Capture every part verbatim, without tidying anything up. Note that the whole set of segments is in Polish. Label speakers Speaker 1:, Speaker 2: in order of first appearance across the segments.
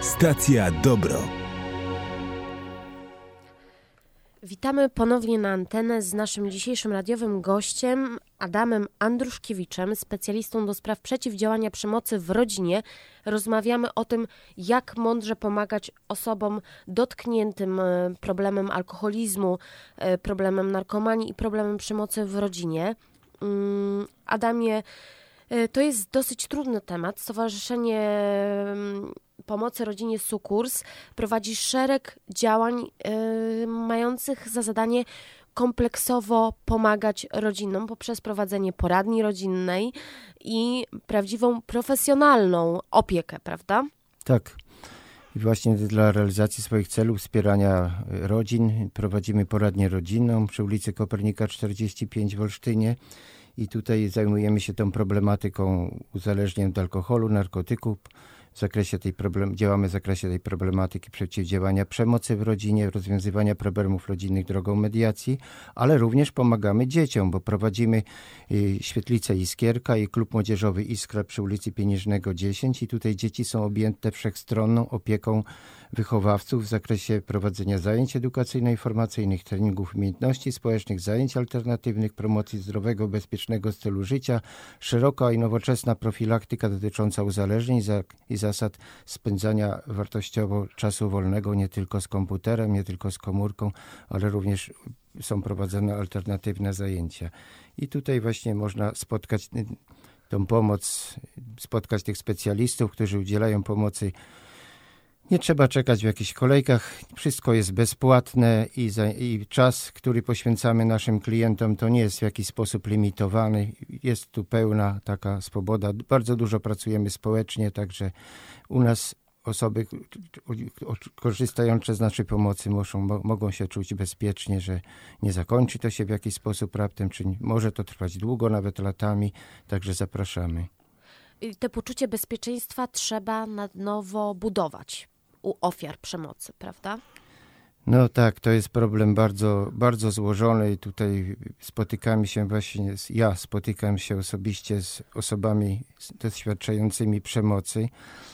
Speaker 1: Stacja Dobro.
Speaker 2: Witamy ponownie na antenę z naszym dzisiejszym radiowym gościem Adamem Andruszkiewiczem, specjalistą do spraw przeciwdziałania przemocy w rodzinie. Rozmawiamy o tym, jak mądrze pomagać osobom dotkniętym problemem alkoholizmu, problemem narkomanii i problemem przemocy w rodzinie. Adamie, to jest dosyć trudny temat. Stowarzyszenie Pomocy Rodzinie Sukurs prowadzi szereg działań y, mających za zadanie kompleksowo pomagać rodzinom poprzez prowadzenie poradni rodzinnej i prawdziwą profesjonalną opiekę, prawda?
Speaker 3: Tak. I właśnie dla realizacji swoich celów wspierania rodzin prowadzimy poradnię rodzinną przy ulicy Kopernika czterdzieści pięć w Olsztynie. I tutaj zajmujemy się tą problematyką uzależnień od alkoholu, narkotyków. W zakresie tej problem, działamy w zakresie tej problematyki przeciwdziałania przemocy w rodzinie, rozwiązywania problemów rodzinnych drogą mediacji, ale również pomagamy dzieciom, bo prowadzimy y, Świetlicę Iskierka i klub młodzieżowy Iskra przy ulicy Pieniężnego dziesięć i tutaj dzieci są objęte wszechstronną opieką wychowawców w zakresie prowadzenia zajęć edukacyjno-informacyjnych, treningów umiejętności społecznych, zajęć alternatywnych, promocji zdrowego, bezpiecznego stylu życia, szeroka i nowoczesna profilaktyka dotycząca uzależnień i zasad spędzania wartościowo czasu wolnego nie tylko z komputerem, nie tylko z komórką, ale również są prowadzone alternatywne zajęcia. I tutaj właśnie można spotkać tą pomoc, spotkać tych specjalistów, którzy udzielają pomocy. Nie trzeba czekać w jakichś kolejkach, wszystko jest bezpłatne i, za, i czas, który poświęcamy naszym klientom, to nie jest w jakiś sposób limitowany. Jest tu pełna taka swoboda. Bardzo dużo pracujemy społecznie, także u nas osoby korzystające z naszej pomocy muszą, mogą się czuć bezpiecznie, że nie zakończy to się w jakiś sposób raptem, czy może to trwać długo, nawet latami, także zapraszamy.
Speaker 2: I te poczucie bezpieczeństwa trzeba na nowo budować u ofiar przemocy, prawda?
Speaker 3: No tak, to jest problem bardzo, bardzo złożony i tutaj spotykamy się właśnie, ja spotykam się osobiście z osobami doświadczającymi przemocy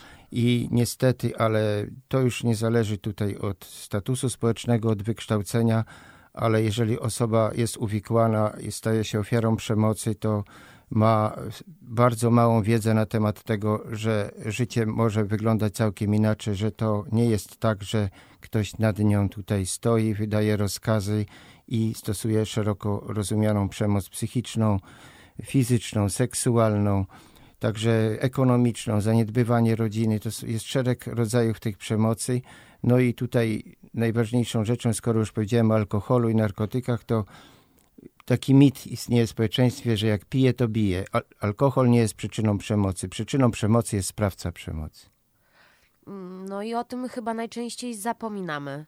Speaker 3: i niestety, ale to już nie zależy tutaj od statusu społecznego, od wykształcenia, ale jeżeli osoba jest uwikłana i staje się ofiarą przemocy, to ma bardzo małą wiedzę na temat tego, że życie może wyglądać całkiem inaczej, że to nie jest tak, że ktoś nad nią tutaj stoi, wydaje rozkazy i stosuje szeroko rozumianą przemoc psychiczną, fizyczną, seksualną, także ekonomiczną, zaniedbywanie rodziny. To jest szereg rodzajów tych przemocy. No i tutaj najważniejszą rzeczą, skoro już powiedziałem o alkoholu i narkotykach, to taki mit istnieje w społeczeństwie, że jak pije, to bije. Al- alkohol nie jest przyczyną przemocy. Przyczyną przemocy jest sprawca przemocy.
Speaker 2: No i o tym chyba najczęściej zapominamy,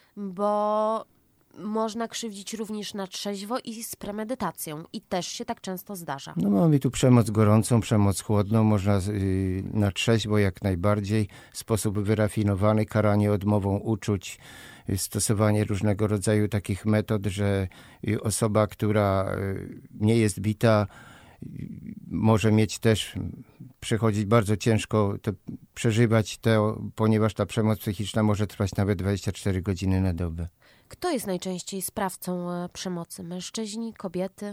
Speaker 2: bo można krzywdzić również na trzeźwo i z premedytacją. I też się tak często zdarza.
Speaker 3: No mamy tu przemoc gorącą, przemoc chłodną. Można yy, na trzeźwo jak najbardziej w sposób wyrafinowany, karanie odmową uczuć, stosowanie różnego rodzaju takich metod, że osoba, która nie jest bita, może mieć też, przechodzić bardzo ciężko, to, przeżywać to, ponieważ ta przemoc psychiczna może trwać nawet dwadzieścia cztery godziny na dobę.
Speaker 2: Kto jest najczęściej sprawcą przemocy? Mężczyźni, kobiety?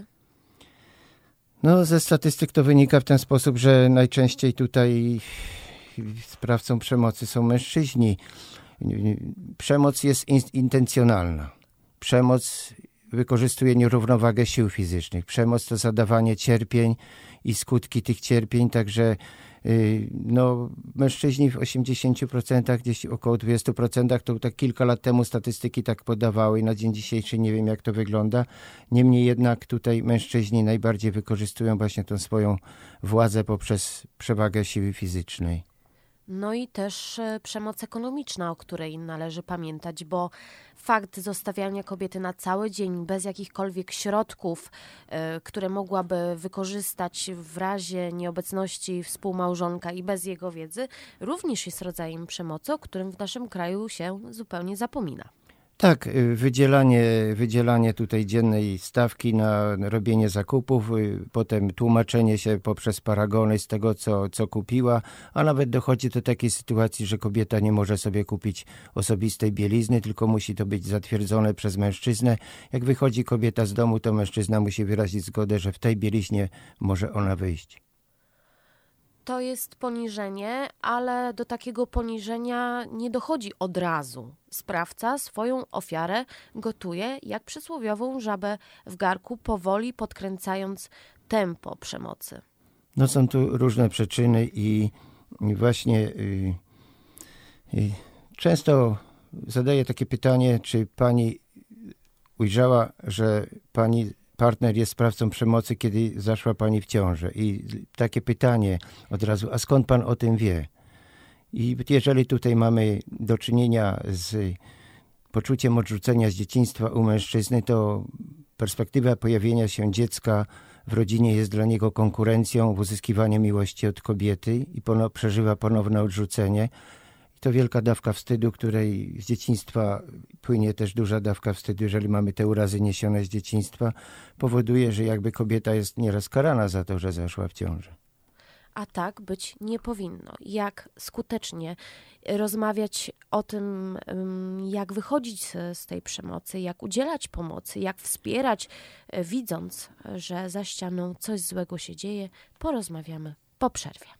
Speaker 3: No, ze statystyk to wynika w ten sposób, że najczęściej tutaj sprawcą przemocy są mężczyźni. Przemoc jest intencjonalna. Przemoc wykorzystuje nierównowagę sił fizycznych. Przemoc to zadawanie cierpień i skutki tych cierpień, także no, mężczyźni w osiemdziesięciu procentach, gdzieś około dwudziestu procentach, to tak kilka lat temu statystyki tak podawały, na dzień dzisiejszy nie wiem jak to wygląda. Niemniej jednak tutaj mężczyźni najbardziej wykorzystują właśnie tę swoją władzę poprzez przewagę siły fizycznej.
Speaker 2: No i też przemoc ekonomiczna, o której należy pamiętać, bo fakt zostawiania kobiety na cały dzień bez jakichkolwiek środków, które mogłaby wykorzystać w razie nieobecności współmałżonka i bez jego wiedzy, również jest rodzajem przemocy, o którym w naszym kraju się zupełnie zapomina.
Speaker 3: Tak, wydzielanie, wydzielanie tutaj dziennej stawki na robienie zakupów, potem tłumaczenie się poprzez paragony z tego, co, co kupiła, a nawet dochodzi do takiej sytuacji, że kobieta nie może sobie kupić osobistej bielizny, tylko musi to być zatwierdzone przez mężczyznę. Jak wychodzi kobieta z domu, to mężczyzna musi wyrazić zgodę, że w tej bieliźnie może ona wyjść.
Speaker 2: To jest poniżenie, ale do takiego poniżenia nie dochodzi od razu. Sprawca swoją ofiarę gotuje jak przysłowiową żabę w garku, powoli podkręcając tempo przemocy.
Speaker 3: No są tu różne przyczyny i właśnie y, y, często zadaję takie pytanie, czy pani ujrzała, że pani partner jest sprawcą przemocy, kiedy zaszła pani w ciążę. I takie pytanie od razu, a skąd pan o tym wie? I jeżeli tutaj mamy do czynienia z poczuciem odrzucenia z dzieciństwa u mężczyzny, to perspektywa pojawienia się dziecka w rodzinie jest dla niego konkurencją w uzyskiwaniu miłości od kobiety i pono, przeżywa ponowne odrzucenie. I to wielka dawka wstydu, której z dzieciństwa płynie też duża dawka wstydu, jeżeli mamy te urazy niesione z dzieciństwa, powoduje, że jakby kobieta jest nieraz karana za to, że zaszła w ciążę.
Speaker 2: A tak być nie powinno. Jak skutecznie rozmawiać o tym, jak wychodzić z tej przemocy, jak udzielać pomocy, jak wspierać, widząc, że za ścianą coś złego się dzieje, porozmawiamy po przerwie.